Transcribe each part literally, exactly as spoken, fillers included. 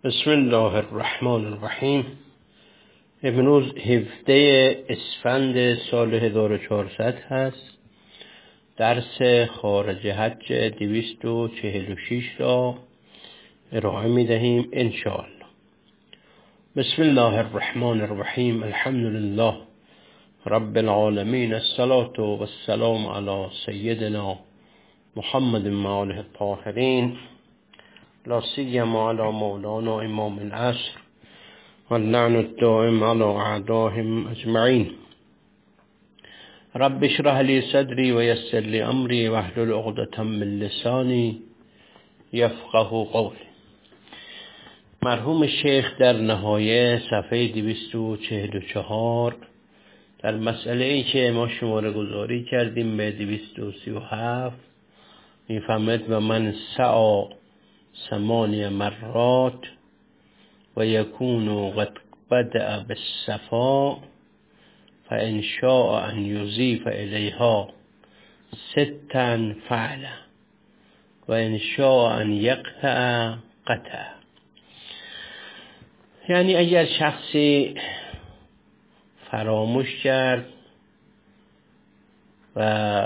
بسم الله الرحمن الرحیم. امروز هفده اسفند سال هزار و چهارصد هست. درس خارج حج دویست و چهل و شش را ارائه می دهیم انشاءالله. بسم الله الرحمن الرحیم. الحمد لله رب العالمین، الصلاة والسلام علی سیدنا محمد و آله الطاهرین، لا سیما علی مولانا امام العصر واللعن الدائم على اعدائهم اجمعین. رب اشرح لی صدری و یسر لی امری واحلل عقدة من لسانی یفقه قولی. مرحوم شیخ در نهایه صفحه دویست و چهل و چهار در مسئله ای که ما شماره گذاری کردیم به دویست و سی و هفت میفهمد و من سعی ثمانی مرات و یکون قد بدأ بالصفا فان شاء ان یضیف الیها ستا فعل و ان شاء ان یقطع قطع. یعنی اگر شخصی فراموش کرد و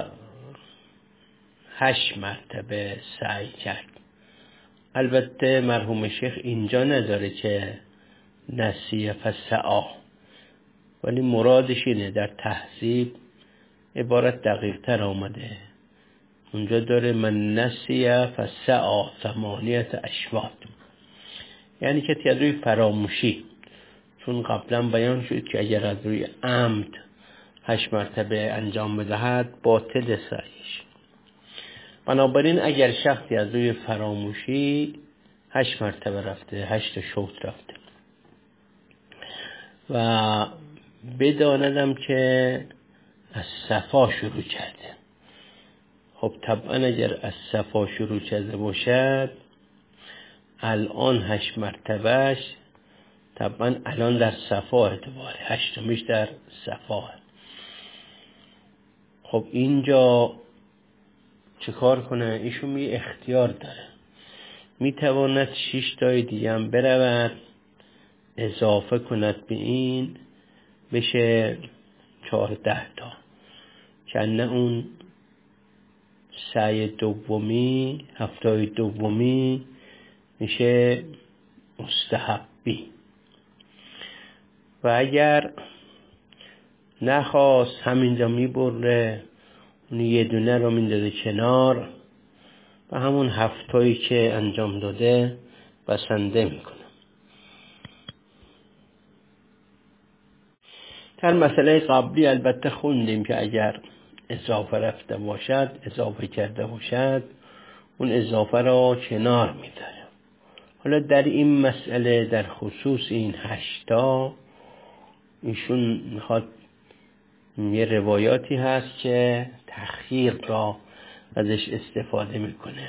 هشت مرتبه سعی کرد، البته مرحوم شیخ اینجا نداره که نسیه فسعی، ولی مرادش اینه. در تهذیب عبارت دقیق تر آمده، اونجا داره من نسیه فسعی ثمانیت اشواط، یعنی که از روی فراموشی، چون قبلا بیان شد که اگر از روی عمد هشت مرتبه انجام بدهد باطل سعیش. بنابراین اگر شخصی از روی فراموشی هشت مرتبه رفته، هشت شوط رفته و بداندم که از صفا شروع کرده، خب طبعا اگر از صفا شروع کرده باشد الان هشت مرتبهش طبعا الان در صفا اعتباره، هشتمیش در صفا. خب اینجا چه کار کنه؟ ایشون می اختیار داره، می تواند شش تای دیگه هم برود اضافه کند به این بشه چهارده تا، کنه اون سعی دومی هفتای دومی میشه مستحبی. و اگر نخواست همینجا میبره، اون یه دونه رو میندازه کنار و همون هفتایی که انجام داده بسنده میکنه. در مسئله قبلی البته خوندیم که اگر اضافه رفته باشد، اضافه کرده باشد، اون اضافه را کنار میذاره. حالا در این مسئله در خصوص این هشتا ایشون میخواد، یه روایاتی هست که تخییر را ازش استفاده میکنه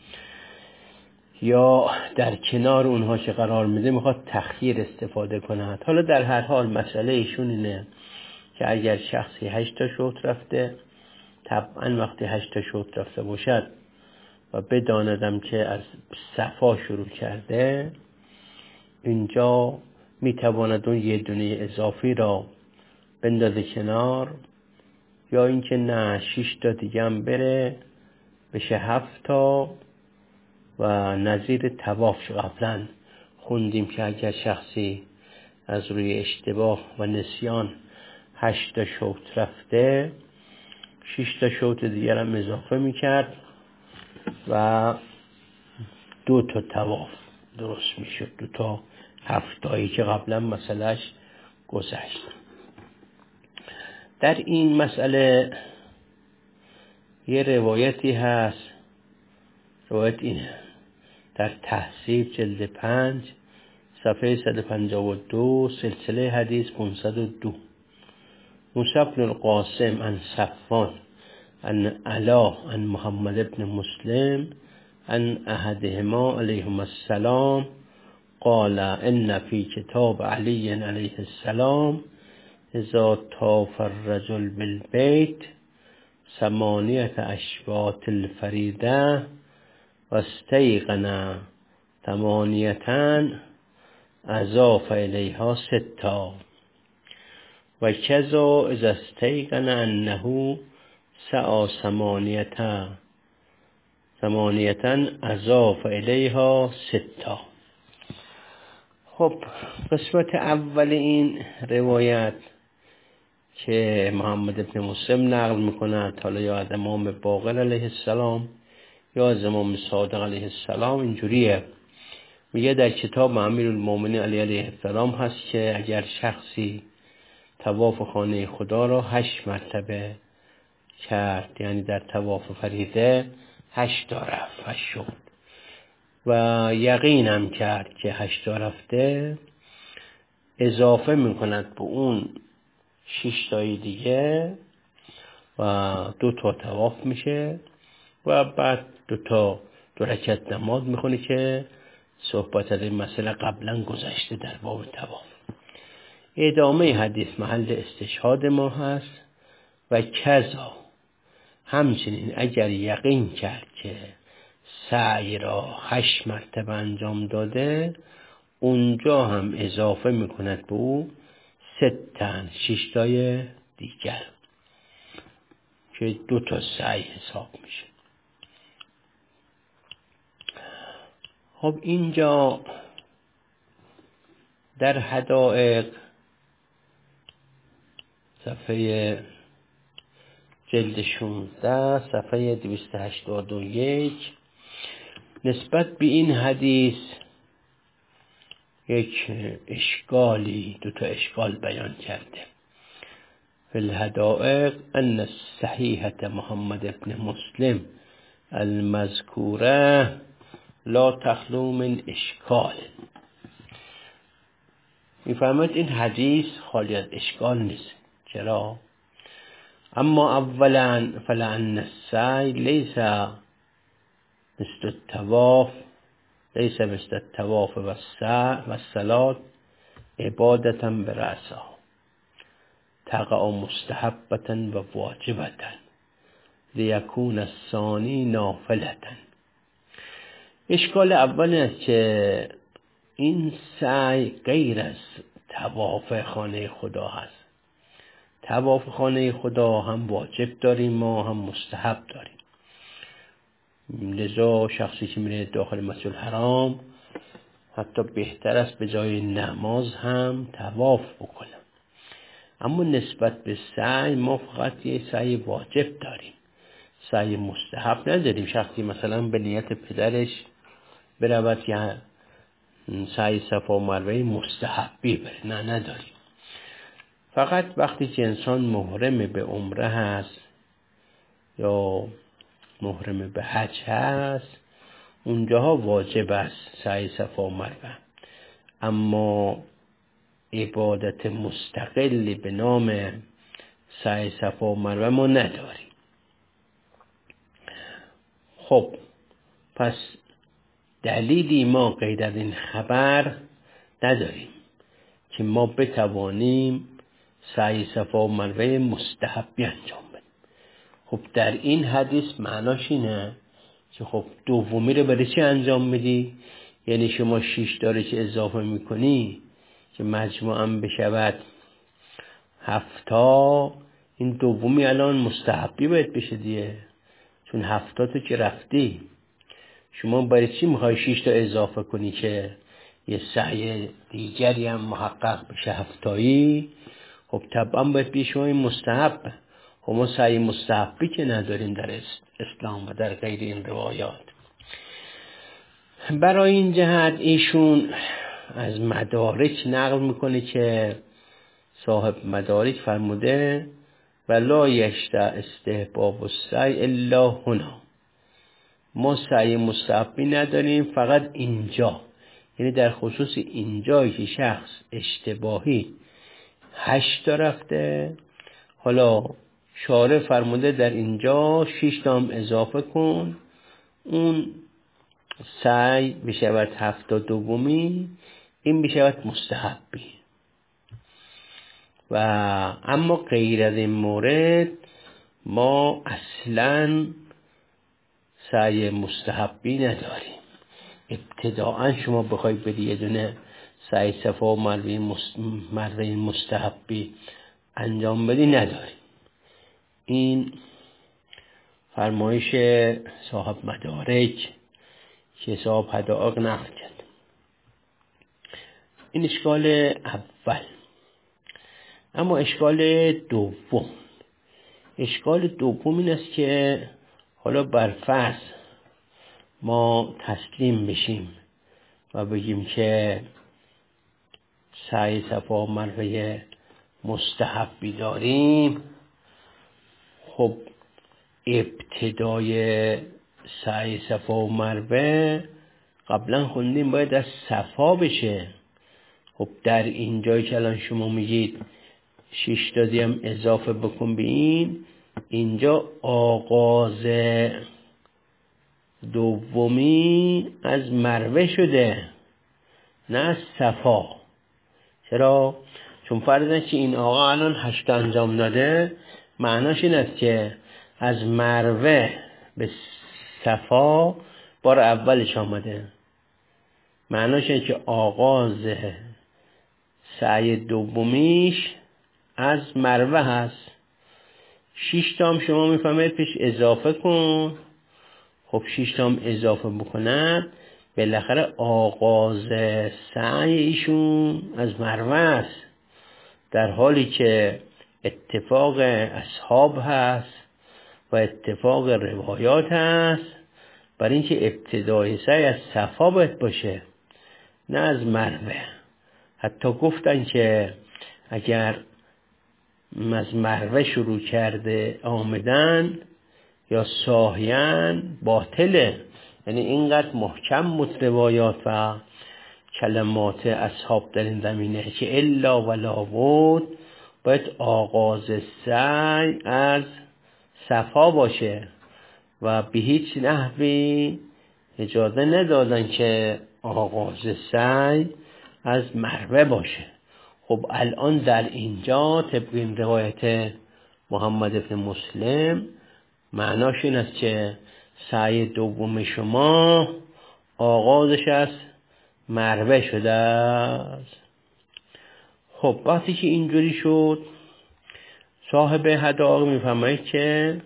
یا در کنار اونها که قرار میده میخواد تخییر استفاده کند. حالا در هر حال مسئله ایشون اینه که اگر شخصی هشتا شوط رفته، طبعا وقتی هشتا شوط رفته باشد و بداندم که از صفا شروع کرده، اینجا میتواند اون یه دونه اضافی را بندازه کنار، یا اینکه نه شش تا دیگه هم بره بشه هفت تا. و نظیر طواف قبلا خوندیم که اگر شخصی از روی اشتباه و نسیان هشت تا شوط رفته، شش تا شوط دیگر هم اضافه میکرد و دو تا طواف درست میشد، دو تا هفتایی که قبلا مسئلهش گذشت. در این مسئله یه روایتی هست، روایت اینه در تهذیب جلد پنج صفحه صد و پنجاه و دو سلسله حدیث پانصد و دو. موسی بن القاسم عن صفوان عن علا عن محمد بن مسلم عن احدهما علیهما السلام قال ان فی کتاب علی علیه السلام اذا طاف الرجل بالبیت ثمانیة اشواط الفریده و استیقن ثمانیتن اضاف الیها ستا و کذا اذا استیقن انه سعی ثمانیتا ثمانیتا اضاف الیها ستا. خب قسمت اول این روایت که محمد ابن مسلم نقل میکند، حالا یا از امام باقر علیه السلام یا از امام صادق علیه السلام، اینجوریه. میگه در کتاب امیرالمومنین علی علیه السلام هست که اگر شخصی طواف خانه خدا را هشت مرتبه کرد، یعنی در طواف فریضه هشت رفت، هشت شد و یقینم کرد که هشت رفته، اضافه میکند به اون شش تای دیگه و دو تا طواف میشه و بعد دو تا دو رکعت نماز میخونه که صحبت از این مسئله قبلا گذشته در باب طواف. ادامه حدیث محل استشهاد ما هست. و کذا همچنین اگر یقین کرد که سعی را هشت مرتبه انجام داده، اونجا هم اضافه میکند به او ستن، ششتای دیگر که دو تا سعی حساب میشه. خب اینجا در حدائق صفحه جلد شانزده صفحه دویست و هشتاد و یک نسبت به این حدیث یک اشکالی، دو تا اشکال بیان کرده. فی الحدائق ان صحیحة محمد ابن مسلم المذکوره لا تخلو من اشکال. میفهمید این حدیث خالی از اشکال نیست. چرا؟ اما اولا فلان السعی لیس مثل الطواف لیس مثل الطواف و الصلاة عبادتا برأسها تقع مستحبتا و واجبتا لیکون الثانی نافلتا. اشکال اول است که این سعی غیر از طواف خانه خدا هست. طواف خانه خدا هم واجب داریم ما، هم مستحب داریم. لذا شخصی که میره داخل مسجد الحرام حتی بهتر است به جای نماز هم طواف بکنه. اما نسبت به سعی ما فقط یه سعی واجب داریم، سعی مستحب نداریم. شخصی مثلا به نیت پدرش برود که سعی صفا و مروه مستحبی بره، نه نداریم. فقط وقتی که انسان محرم به عمره هست یا محرم به حج هست، اونجاها واجب است سعی صفا و مروه. اما عبادت مستقلی به نام سعی صفا و مروه ما نداریم. خب پس دلیلی ما غیر از این خبر نداریم که ما بتوانیم سعی صفا و مروه مستحبی انجام بدیم. خب در این حدیث معناش اینه که خب دومی رو برای چی انجام میدی؟ یعنی شما شش داره که اضافه میکنی که مجموعاً بشود هفتا، این دومی الان مستحبی باید بشه دیگه، چون هفتا تو که رفتی. شما برای چی میخوای شش تا اضافه کنی که یه سعی دیگری هم محقق بشه هفتایی؟ خب طبعا باید بیش شما این مستحب. خب ما سعی مستحبی که نداریم در اسلام و در غیر این روایات. برای این جهت ایشون از مدارک نقل میکنه که صاحب مدارک فرموده ولا یشتع استحباب السعی الا هنا. ما سعی مستحبی نداریم فقط اینجا، یعنی در خصوص اینجایی که شخص اشتباهی هشت تا رفته، حالا شارع فرموده در اینجا شش تا هم اضافه کن، اون سعی بشود هفت دومی، این بشود مستحبی. و اما غیر از این مورد ما اصلا سعی مستحبی نداریم. ابتداعا شما بخوای بدی یه دونه سعی صفا و مروه مست... مروه مستحبی انجام بدی نداری. این فرمایش صاحب مدارج که صاحب حدائق نقل کرد. این اشکال اول. اما اشکال دوم اشکال دوم این است که حالا بر فرض ما تسلیم بشیم و بگیم که سعی صفا و مروه مستحبی داریم. خب ابتدای سعی صفا و مروه قبلا خوندیم باید از صفا بشه. خب در اینجایی که الان شما میگید شش تا هم اضافه بکن به این، اینجا آغاز دومی از مروه شده نه از صفا. چرا؟ چون فرضاً که این آقا الان هشت انجام داده، معناش این است که از مروه به صفا بار اولش آمده. معناش اینه که آغاز سعی دومیش از مروه هست. شش تا هم شما میفهمید پیش اضافه کن. خب شش تا هم اضافه بکنن، بالاخره آغاز سعی ایشون از مروه است، در حالی که اتفاق اصحاب هست و اتفاق روایات هست برای اینکه ابتدای سعی از صفا باید باشه نه از مروه. حتی گفتن که اگر از مروه شروع کرده آمدن یا ساهیان باطله. یعنی اینقدر محکم بود روایات و کلمات اصحاب در این زمینه که الا ولا بود باید آغاز سعی از صفا باشه و به هیچ نحوی اجازه ندادن که آغاز سعی از مروه باشه. خب الان در اینجا طبق این روایت محمد بن مسلم معناش این است که سعی دوم شما آغازش از مروه شده است. خب وقتی که اینجوری شد، صاحب حدائق میفهمه که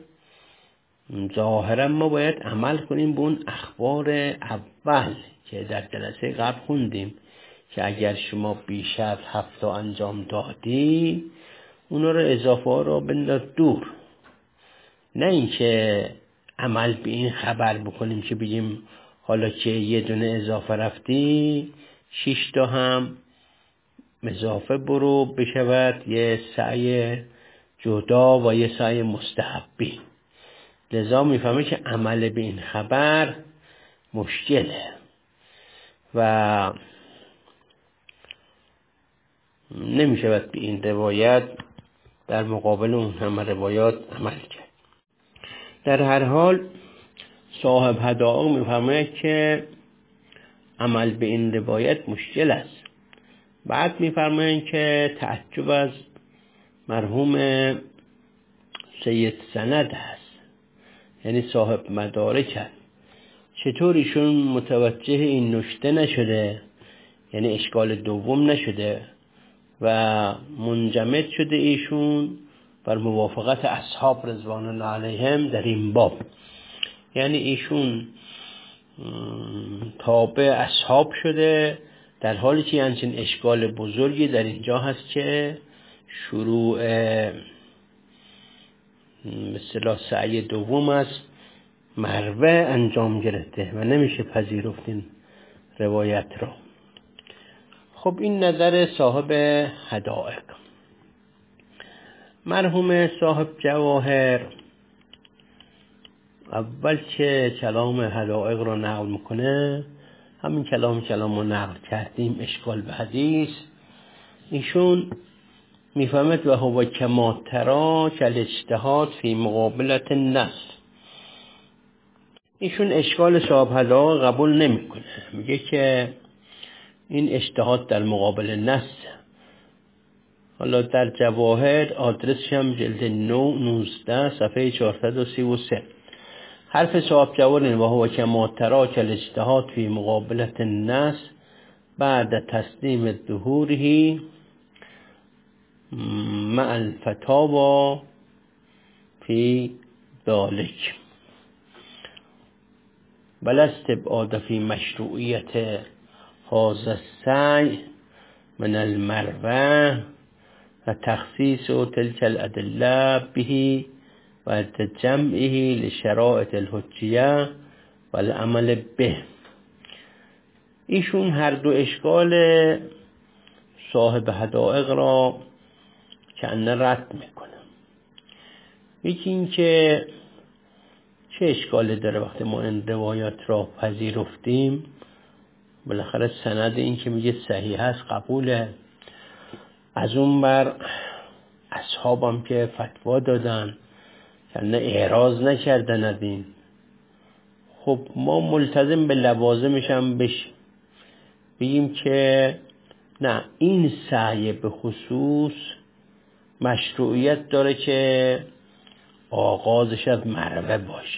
ظاهرا ما باید عمل کنیم به اون اخبار اول که در جلسه قبل خوندیم که اگر شما بیش از هفت انجام دادی اونا رو اضافه ها رو بنداز دور. نه اینکه عمل به این خبر بکنیم که بگیم حالا که یه دونه اضافه رفتی شش تا هم اضافه برو بشود یه سعی جدا و یه سعی مستحبی. لذا میفهمه که عمل به این خبر مشکله و نمیشود به این روایت در مقابل اون همه روایات عمل کرد. در هر حال صاحب حدائق میفهمه که عمل به این روایت مشکل است. بعد میفرمایند که تعجب از مرحوم سید سند هست، یعنی صاحب مدارک هست، چطور ایشون متوجه این نکته نشده، یعنی اشکال دوم نشده و منجمد شده ایشون بر موافقت اصحاب رضوان الله علیهم در این باب. یعنی ایشون تابع اصحاب شده در حالی که همچین اشکال بزرگی در اینجا هست که شروع مثلا سعی دوم از مروه انجام گرفته و نمیشه پذیرفت این روایت را. خب این نظر صاحب حدائق. مرحوم صاحب جواهر اول که کلام حدائق را نقل میکنه، همین کلام کلام رو نقل کردیم، اشکال به حدیث، ایشون میفهمد و هو کما ترا کل اجتهاد فی مقابلت النص. ایشون اشکال صاحب حدائق قبول نمیکنه، میگه که این اجتهاد در مقابل نص. حالا در جواهر آدرسش هم جلد نو نوزده صفحه چهارصد و سی و سه. حرف صاحب جواهر و هو کما ترا کل اجتهاد فی مقابلت النص بعد تسلیم ظهوره مع الفتاوی فی ذلک بل استبعاد فی مشروعیت هذا السعی من المروه و تخصیص تلك الادله به و تجمعه لشرائط الحجیه و العمل به. ایشون هر دو اشکال صاحب حدائق را کنه رد میکنه. یکی این که چه اشکالی داره وقتی ما این روایات را پذیرفتیم، بالاخره سند این که میگه صحیح هست قبوله. از اون بر اصحابم که فتوا دادن کنه اعراض نکردن از این، خب ما ملتزم به لوازمش هم بشیم، بگیم که نه، این سعی به خصوص مشروعیت داره که آغازش از مروه باشه.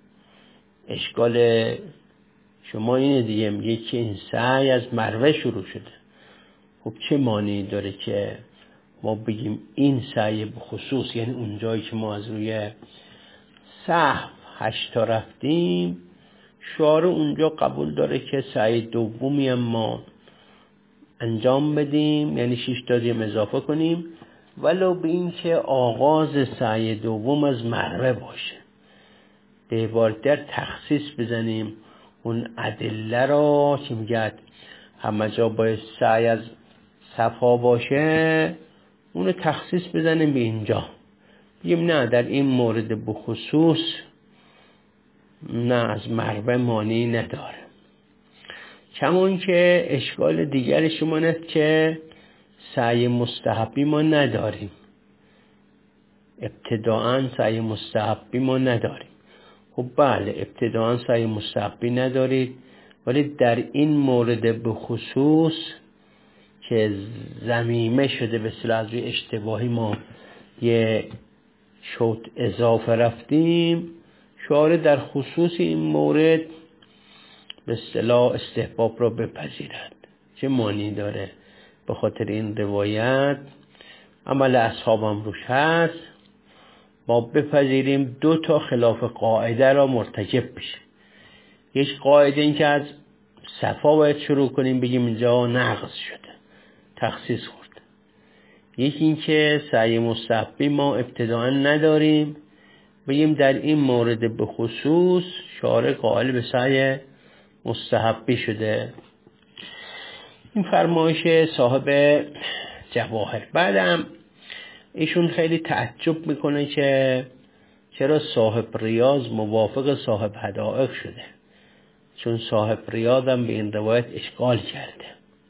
اشکال شما اینه دیگه، میگه که این سعی از مروه شروع شده. خب چه معنی داره که ما بگیم این سعی به خصوص، یعنی اون جایی که ما از روی سهو هشتا رفتیم، شارع اونجا قبول داره که سعی دومی هم ما انجام بدیم، یعنی شش تا دیم اضافه کنیم، ولو به این که آغاز سعی دوم از مروه باشه. به عبارت در تخصیص بزنیم اون ادله را که میگه همه جا باید سعی از صفا باشه، اون تخصیص بزنیم به اینجا، بگیم نه، در این مورد بخصوص نه، از مروه مانعی نداره. کمون که اشکال دیگر شما است که سعی مستحبی ما نداریم، ابتداعاً سعی مستحبی ما نداریم. خب بله، ابتداعاً سعی مستحبی ندارید، ولی در این مورد به خصوص که ضمیمه شده به اصطلاح از روی اشتباهی ما یه شوط اضافه رفتیم، شارع در خصوص این مورد به اصطلاح استحباب را بپذیرد. چه معنی داره؟ به خاطر این روایت عمل اصحابم روش هست، ما بپذیریم دو تا خلاف قاعده را مرتکب بشیم. یک قاعده این که از صفا باید شروع کنیم، بگیم اینجا نقض شده، تخصیص خورد. یکی این که سعی مستحبی ما ابتداعا نداریم، بگیم در این مورد به خصوص شارع قائل به سعی مستحبی شده. این فرمایش صاحب جواهر. بعدم ایشون خیلی تعجب میکنه که چرا صاحب ریاض موافق صاحب حدائق شده، چون صاحب ریاض هم به این روایت اشکال کرده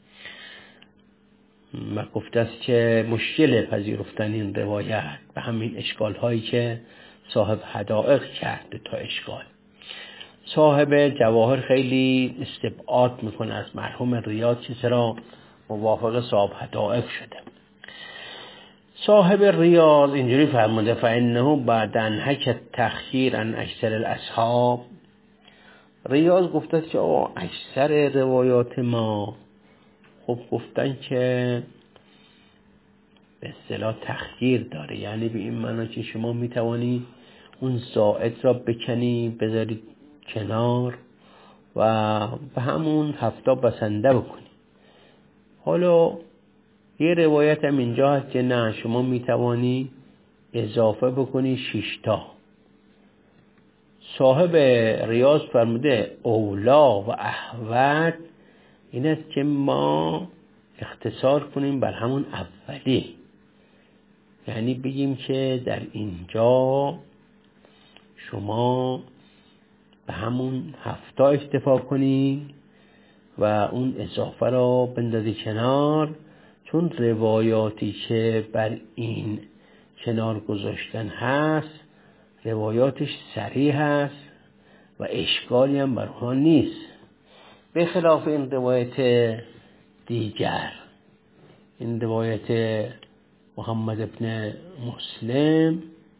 و گفته است که مشکل پذیرفتن این روایت به همین اشکال هایی که صاحب حدائق کرده تا اشکال. صاحب جواهر خیلی استبعاد میکنه از مرحوم ریاض که چرا موافق صاحب حدائق شده. صاحب ریاض اینجوری فرموده فانه بعد ان حکت تخییر عن اکثر الاصحاب. ریاض گفته که آه اکثر روایات ما خب گفتن که به اصطلاح تخییر داره، یعنی به این معنی که شما میتوانی اون زائد را بکنی بذاری کنار و به همون هفتا بسنده بکنی. حالا یه روایت هم اینجا هست که نه، شما میتوانی اضافه بکنی شیشتا. صاحب ریاض فرموده اولا و احوط این است که ما اختصار کنیم بر همون اولی، یعنی بگیم که در اینجا شما به همون هفتا اکتفا کنی و اون اضافه را بندازی کنار، چون روایاتی که بر این کنار گذاشتن هست روایاتش صریح هست و اشکالی هم بر آنها نیست، به خلاف این روایت دیگر. این روایت محمد ابن مسلم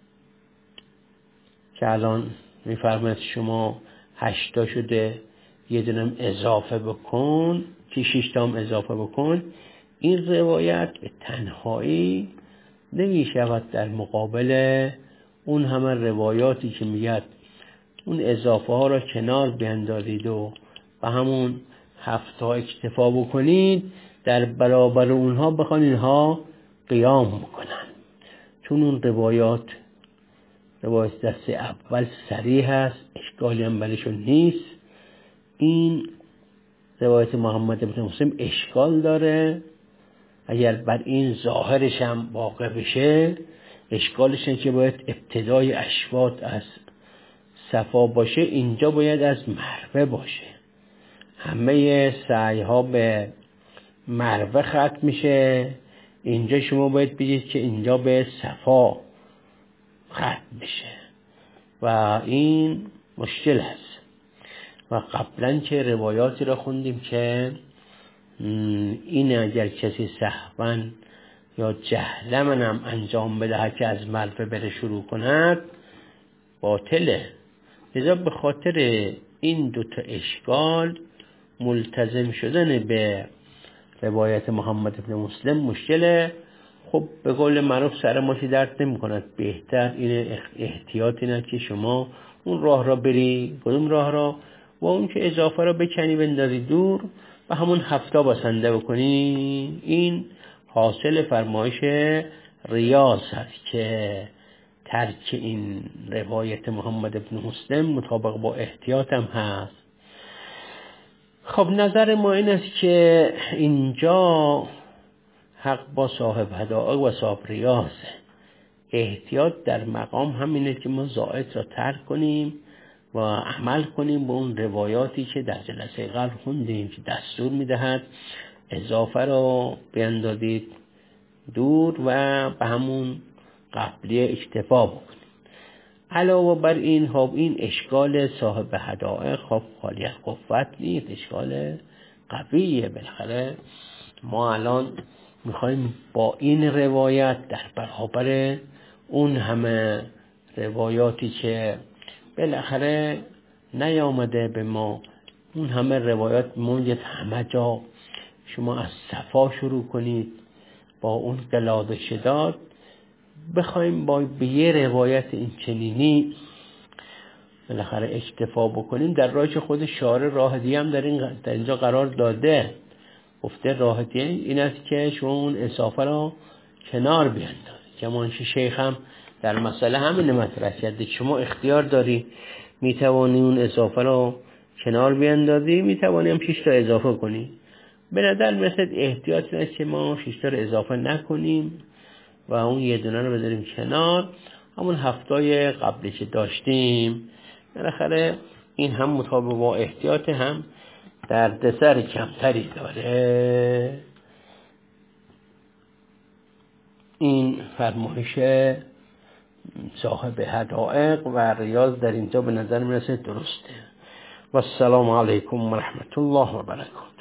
که الان میفرماید شما هشتا شده یه دونم اضافه بکن، که شش تا هم اضافه بکن، این روایت به تنهایی نمی شود در مقابل اون همه روایاتی که میگه اون اضافه ها را کنار بیندازید و به همون هفت تا اکتفا بکنید، در برابر اونها بخوان اینها قیام بکنن. چون اون روایات روایت دست اول صریح هست، اشکالی هم برشون نیست. این روایت محمد بن مسلم اشکال داره، اگر بر این ظاهرش هم واقع بشه، اشکالش اینه که باید ابتدای اشواط از صفا باشه، اینجا باید از مروه باشه. همه سعی ها به مروه ختم میشه، اینجا شما باید بگید که اینجا به صفا ختم میشه و این مشکل هست. و قبلا که روایاتی را خوندیم که این اگر کسی سهوا یا جهلا هم انجام بده که از مروه بره شروع کند باطله. لذا به خاطر این دوتا اشکال ملتزم شدن به روایت محمد بن مسلم مشکله. خب به قول معروف سر ماشی درد نمی کند، بهتر این احتیاط اینه که شما اون راه را بری، کدوم راه را، و اون که اضافه را بکنی بندازی دور و همون هفته بسنده بکنی. این حاصل فرمایش ریاض هست که ترک این روایت محمد بن مسلم مطابق با احتیاط هم هست. خب نظر ما این است که اینجا حق با صاحب هدایق و صاحب ریاضه. احتیاط در مقام همینه که ما زائد را ترک کنیم و عمل کنیم به اون روایاتی که در جلسه قبل خوندیم که دستور میدهد اضافه را بیندازید دور و به همون قبلی اکتفا بکنید. علاوه بر این خب این اشکال صاحب هدایق خب خالی از قوت نیست، اشکال قویه. بالاخره ما الان میخوایم با این روایت در برابر اون همه روایاتی که بالاخره نیامده به ما، اون همه روایات موجود همه جا شما از صفا شروع کنید با اون قلاد و شداد، بخوایم با به یه روایت این چنینی بالاخره اکتفا بکنیم. در راهش خود شارع راه دیگه هم در, این در اینجا قرار داده، گفته راه دیگه این است که شما اون اضافه را کنار بیندازید. کمانچه شیخ هم در مسئله همین مطرح کرده، شما اختیار داری، میتوانی اون اضافه را کنار بیندازی، میتوانی هم شش تا اضافه کنی. به نظر مثل احتیاط است که ما شش تا را اضافه نکنیم و اون یه دونه رو بذاریم کنار، همون هفتای قبلی که داشتیم. بالاخره این هم مطابق با احتیاط هم دردسر کمتری داره. این فرمایش صاحب هدایق و ریاض در اینجا به نظر میرسه درسته. و السلام علیکم و رحمت الله و برکاته.